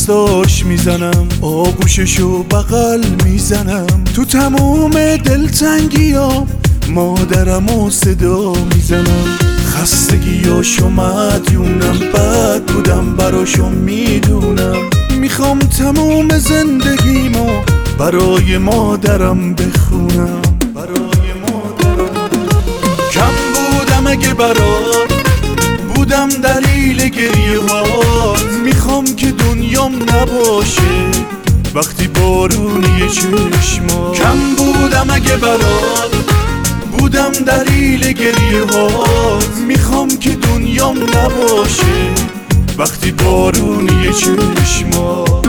دستاش میزنم، آغوششو بغل میزنم، تو تموم دلتنگیام مادرمو صدا میزنم. خستگیاشو مدیونم، بد بودم براشو میدونم، میخوام تموم زندگیمو برای مادرم بخونم. کم بودم اگه برات بودم دلیل گریه هات، میخوام که دنیام نباشه وقتی بارونی چشمات. کم بودم اگه برات بودم دلیل گریه هات، میخوام که دنیام نباشه وقتی بارونی چشمات.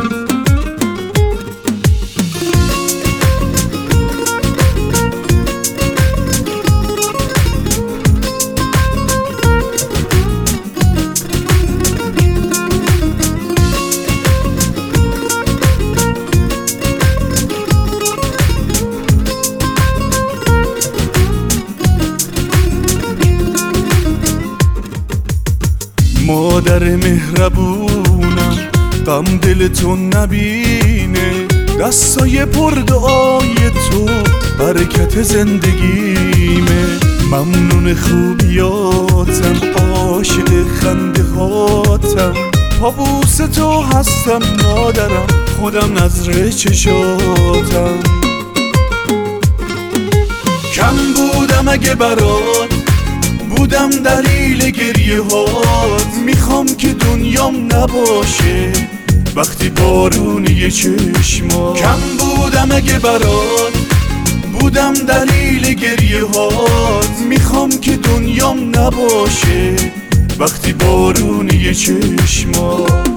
مادر مهربونم غم دلتو نبینه، دستای پر دعای تو برکت زندگیمه. ممنون خوبیاتم، عاشق خنده هاتم، پابوس تو هستم مادرم، خودم نظر چشاتم. کم بودم اگه برات بودم دلیل گریه هات، میخوام که دنیام نباشه وقتی بارونی چشمات. کم بودم اگه برات بودم دلیل گریه هات، میخوام که دنیام نباشه وقتی بارونی چشمات.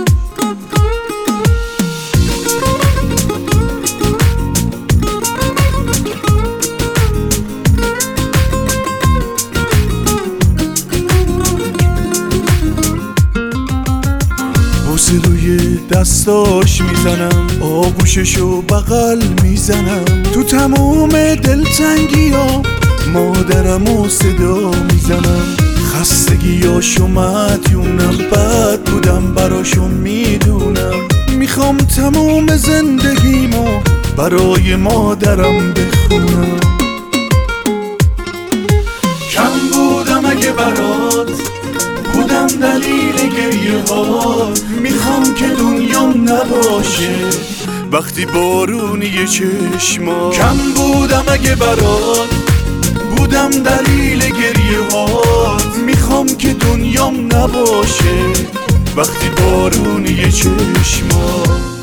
روی دستاش میزنم، آغوششو بغل میزنم، تو تموم دلتنگیام مادرمو صدا میزنم. خستگیاشو مدیونم، بد بودم براشو میدونم، میخوام تموم زندگیمو برای مادرم بخونم. کم بودم اگه برات بودم دلیل گریه هات، میخوام که دنیام نباشه وقتی بارونی چشمات. کم بودم اگه برات بودم دلیل گریه هات، میخوام که دنیام نباشه وقتی بارونی چشمات.